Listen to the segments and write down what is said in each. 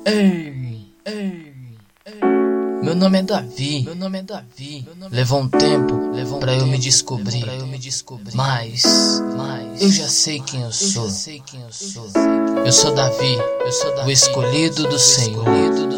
Ei. Meu nome é Davi. Levou um tempo pra eu me descobrir. Mas eu já sei quem eu sou. Eu sou Davi, o escolhido do Senhor.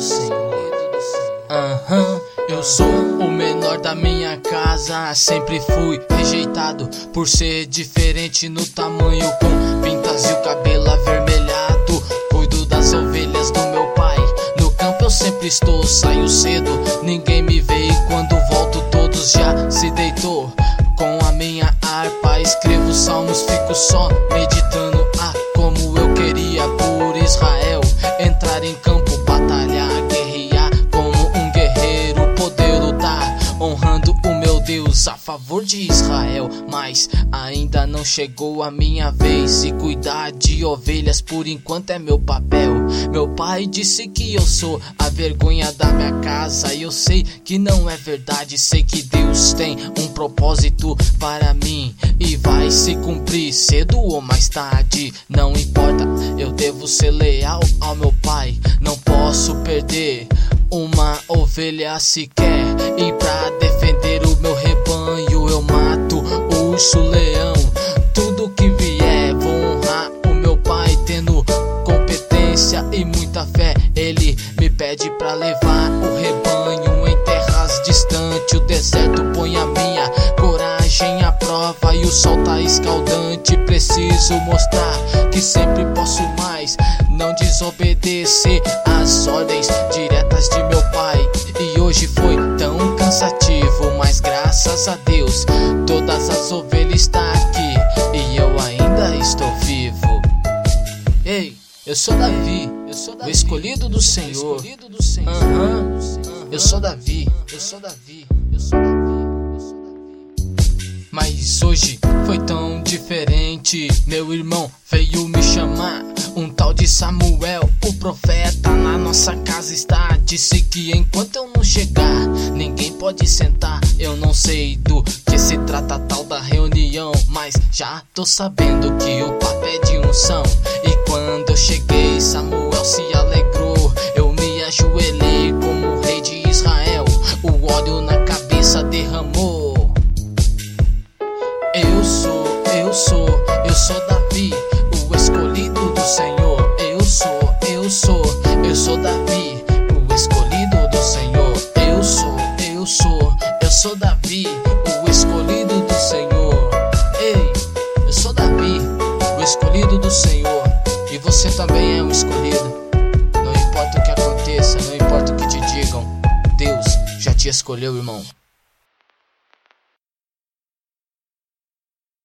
Eu sou o menor da minha casa. Sempre fui rejeitado por ser diferente no tamanho, com pintas e o cabelo avermelhado. Cuido das ovelhas do meu pai. No campo eu sempre estou, saio cedo, ninguém me vê, e quando volto todos já se deitou. Com a minha harpa escrevo salmos, fico só meditando. Como eu queria por Israel entrar em campo, batalhar, guerrear como um guerreiro, poder lutar, honrando o meu Deus a favor de Israel. Mas ainda não chegou a minha vez, e cuidar de ovelhas por enquanto é meu papel. Meu pai disse que eu sou a vergonha da minha casa, e eu sei que não é verdade. Sei que Deus tem um propósito para mim e vai se cumprir cedo ou mais tarde. Não importa, eu devo ser leal ao meu pai. Não posso perder uma ovelha sequer, e pra defender o meu rebanho eu mato o urso, leão, tudo que vier. Vou honrar o meu pai tendo competência e muita fé. Ele me pede pra levar o rebanho em terras distantes. O deserto põe a minha coragem à prova, e o sol tá escaldante. Preciso mostrar que sempre posso mais, não desobedecer às ordens diretas de meu pai. E hoje foi tão cansativo, mas graças a Deus todas as ovelhas estão aqui e eu ainda estou vivo. Ei, eu sou Davi, o escolhido do Senhor. Eu sou Davi. Mas hoje foi tão diferente. Meu irmão veio me chamar, um tal de Samuel, o profeta na nossa casa está. Disse que enquanto eu não chegar, ninguém pode sentar. Eu não sei do que se trata tal da reunião, mas já tô sabendo que o papo é de unção. E quando eu cheguei, Samuel se alegrou. Eu me ajoelhei como rei de Israel, o óleo na cabeça derramou. Eu sou Davi, o escolhido do Senhor. Eu sou Davi, o escolhido do Senhor. Eu sou Davi, o escolhido do Senhor. Ei, eu sou Davi, o escolhido do Senhor. E você também é um escolhido. Não importa o que aconteça, não importa o que te digam, Deus já te escolheu, irmão.